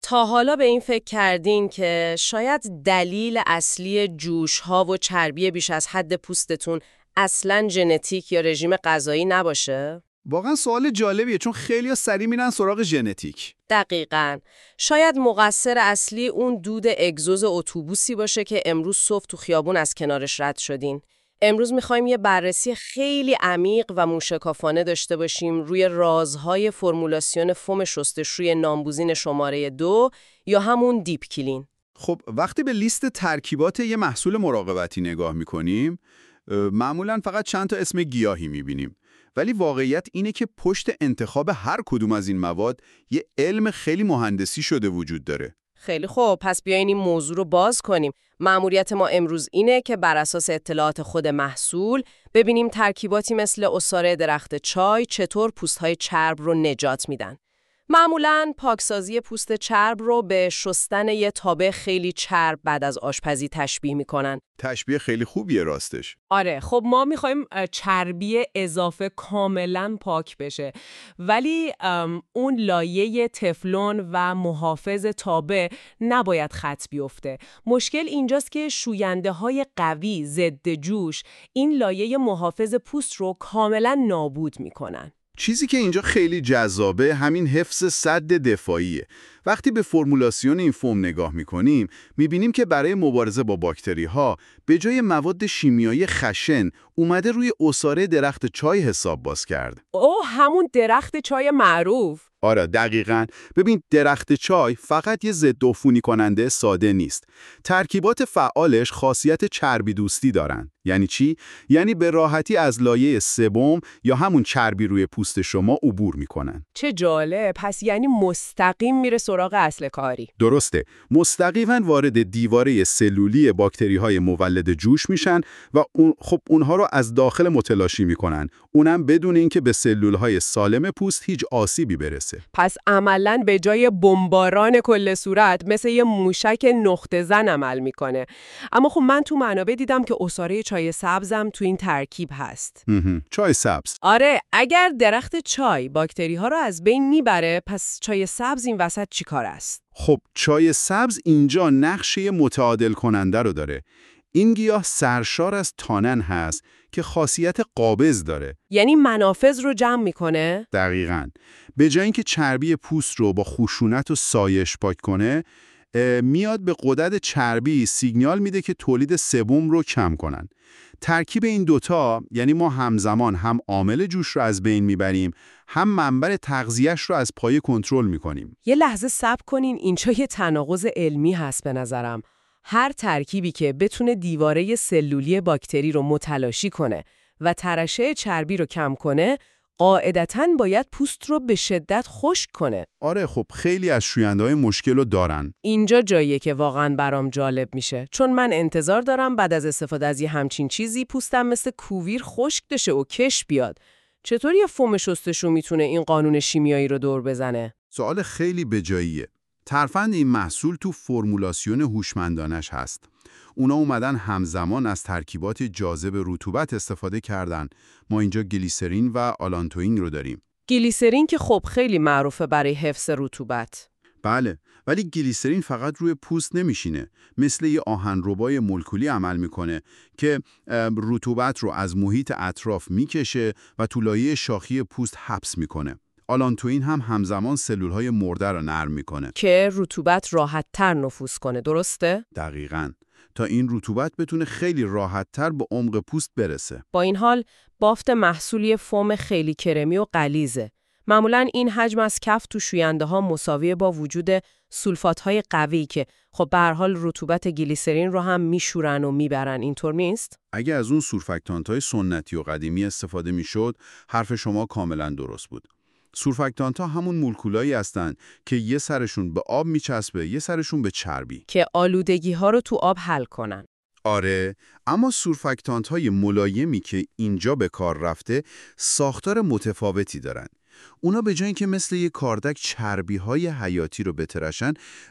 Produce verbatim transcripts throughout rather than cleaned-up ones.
تا حالا به این فکر کردین که شاید دلیل اصلی جوش‌ها و چربی بیش از حد پوستتون اصلاً ژنتیک یا رژیم غذایی نباشه؟ واقعا سوال جالبیه، چون خیلی‌ها سریع میرن سراغ ژنتیک. دقیقاً. شاید مقصر اصلی اون دود اگزوز اتوبوسی باشه که امروز صبح تو خیابون از کنارش رد شدین. امروز میخوایم یه بررسی خیلی عمیق و موشکافانه داشته باشیم روی رازهای فرمولاسیون فوم شستشوی نامبوزین شماره دو یا همون دیپ کلین. خب وقتی به لیست ترکیبات یه محصول مراقبتی نگاه میکنیم، معمولاً فقط چند تا اسم گیاهی میبینیم. ولی واقعیت اینه که پشت انتخاب هر کدوم از این مواد یه علم خیلی مهندسی شده وجود داره. خیلی خوب، پس بیاین این موضوع رو باز کنیم. مأموریت ما امروز اینه که بر اساس اطلاعات خود محصول ببینیم ترکیباتی مثل عصاره درخت چای چطور پوست‌های چرب رو نجات میدن. معمولاً پاکسازی پوست چرب رو به شستن یه تابع خیلی چرب بعد از آشپزی تشبیه میکنن. تشبیه خیلی خوبیه راستش. آره، خب ما میخوایم چربی اضافه کاملاً پاک بشه، ولی اون لایه تفلون و محافظ تابع نباید خط بیفته. مشکل اینجاست که شوینده های قوی ضد جوش این لایه محافظ پوست رو کاملاً نابود میکنن. چیزی که اینجا خیلی جذابه همین حفظ سد دفاعیه. وقتی به فرمولاسیون این فوم نگاه میکنیم، میبینیم که برای مبارزه با باکتری ها به جای مواد شیمیایی خشن اومده روی عصاره درخت چای حساب باز کرد. اوه، همون درخت چای معروف. آره دقیقاً. ببین درخت چای فقط یه ضد عفونی کننده ساده نیست. ترکیبات فعالش خاصیت چربی دوستی دارن. یعنی چی؟ یعنی به راحتی از لایه سبم یا همون چربی روی پوست شما عبور میکنن. چه جالب، پس یعنی مستقیم میره سراغ اصل کاری. درسته. مستقیما وارد دیواره سلولی باکتری های مولد جوش میشن و اون خب اونها رو از داخل متلاشی میکنن. اونم بدون اینکه به سلول های سالم پوست هیچ آسیبی برسه. پس عملاً به جای بمباران کل صورت مثل یه موشک نقطه زن عمل میکنه. اما خب من تو منابع دیدم که عصاره چای سبزم تو این ترکیب هست. چای سبز. آره، اگر درخت چای باکتری ها رو از بین میبره، پس چای سبز این وسط چی کار است؟ خب چای سبز اینجا نقشه متعادل کننده رو داره. این گیاه سرشار از تانن هست که خاصیت قابض داره. یعنی منافذ رو جمع میکنه؟ دقیقاً. به جای اینکه چربی پوست رو با خشونت و سایش پاک کنه، میاد به غدد چربی سیگنال میده که تولید سبم رو کم کنن. ترکیب این دوتا یعنی ما همزمان هم عامل جوش رو از بین میبریم، هم منبع تغذیه‌اش رو از پایه کنترل میکنیم. یه لحظه صبر کنین، اینجا یه تناقض علمی هست به نظرم. هر ترکیبی که بتونه دیواره سلولی باکتری رو متلاشی کنه و ترشح چربی رو کم کنه، قاعدتاً باید پوست رو به شدت خشک کنه. آره خب خیلی از شوینده‌های مشکل رو دارن. اینجا جاییه که واقعاً برام جالب میشه، چون من انتظار دارم بعد از استفاده از یه همچین چیزی پوستم مثل کوویر خشک بشه و کش بیاد. چطور یه فوم شستشو میتونه این قانون شیمیایی رو دور بزنه؟ سوال خیلی بجاییه. ترفند این محصول تو فرمولاسیون هوشمندانش هست. اونا اومدن همزمان از ترکیبات جاذب رطوبت استفاده کردن. ما اینجا گلیسرین و آلانتوئین رو داریم. گلیسرین که خب خیلی معروفه برای حفظ رطوبت. بله، ولی گلیسرین فقط روی پوست نمیشینه. مثل یه آهنربای مولکولی عمل میکنه که رطوبت رو از محیط اطراف میکشه و تو لایه شاخی پوست حبس میکنه. آلانتوئین هم همزمان سلولهای مرده رو نرم میکنه که رطوبت راحت‌تر نفوذ کنه، درسته؟ دقیقاً. تا این رطوبت بتونه خیلی راحت‌تر به عمق پوست برسه. با این حال بافت محصولی فوم خیلی کرمی و غلیظه. معمولاً این حجم از کف تو شوینده ها مساویه با وجود سولفات های قوی که خب به هر حال رطوبت گلیسرین رو هم میشورن و میبرن. اینطور نیست؟ اگه از اون سورفاکتانت های سنتی و قدیمی استفاده میشد، حرف شما کاملا درست بود. سورفاکتانت ها همون مولکولایی هستن که یه سرشون به آب میچسبه، یه سرشون به چربی که آلودگی ها رو تو آب حل کنن. آره، اما سورفاکتانت های ملایمی که اینجا به کار رفته ساختار متفاوتی دارن. اونا به جای اینکه مثل یه کاردک چربی های حیاتی رو بترشن،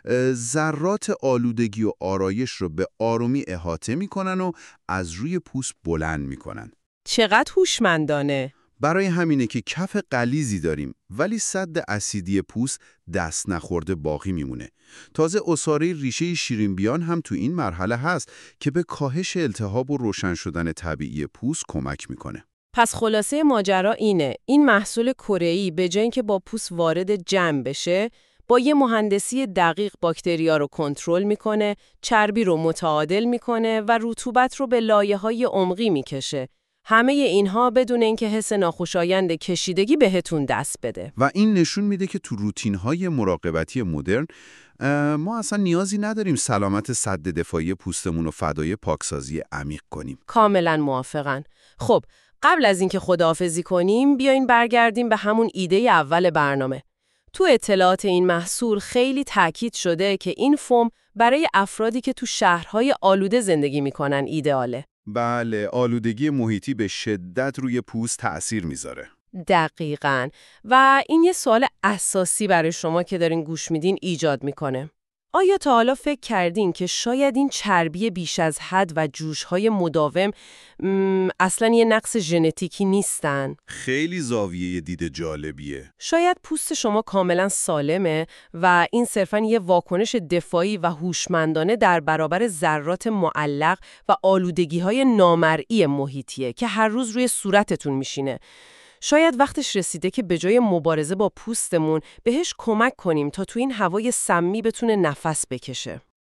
ذرات آلودگی و آرایش رو به آرومی احاطه میکنن و از روی پوست بلند میکنن. چقدر هوشمندانه. برای همینه که کف غلیظی داریم ولی سد اسیدی پوست دست نخورده باقی میمونه. تازه عصاره ریشه شیرینبیان هم تو این مرحله هست که به کاهش التهاب و روشن شدن طبیعی پوست کمک میکنه. پس خلاصه ماجرا اینه، این محصول کره‌ای به جای اینکه با پوست وارد جمع بشه، با یه مهندسی دقیق باکتریا رو کنترل میکنه، چربی رو متعادل میکنه و رطوبت رو به لایه‌های عمقی میکشه. همه اینها بدون اینکه حس ناخوشایند کشیدگی بهتون دست بده. و این نشون میده که تو روتین‌های مراقبتی مدرن ما اصلا نیازی نداریم سلامت سد دفاعی پوستمون رو فدای پاکسازی عمیق کنیم. کاملا موافقن. خب، قبل از اینکه خداحافظی کنیم، بیاین برگردیم به همون ایده اول برنامه. تو اطلاعات این محصول خیلی تاکید شده که این فوم برای افرادی که تو شهرهای آلوده زندگی میکنن ایدئاله. بله، آلودگی محیطی به شدت روی پوست تأثیر میذاره. دقیقاً. و این یه سوال اساسی برای شما که دارین گوش میدین ایجاد میکنه. آیا تا حالا فکر کردین که شاید این چربی بیش از حد و جوش‌های مداوم اصلاً یه نقص ژنتیکی نیستن؟ خیلی زاویه دید جالبیه. شاید پوست شما کاملاً سالمه و این صرفاً یه واکنش دفاعی و هوشمندانه در برابر ذرات معلق و آلودگی‌های نامرئی محیطیه که هر روز روی صورتتون میشینه. شاید وقتش رسیده که به جای مبارزه با پوستمون بهش کمک کنیم تا تو این هوای سمی بتونه نفس بکشه.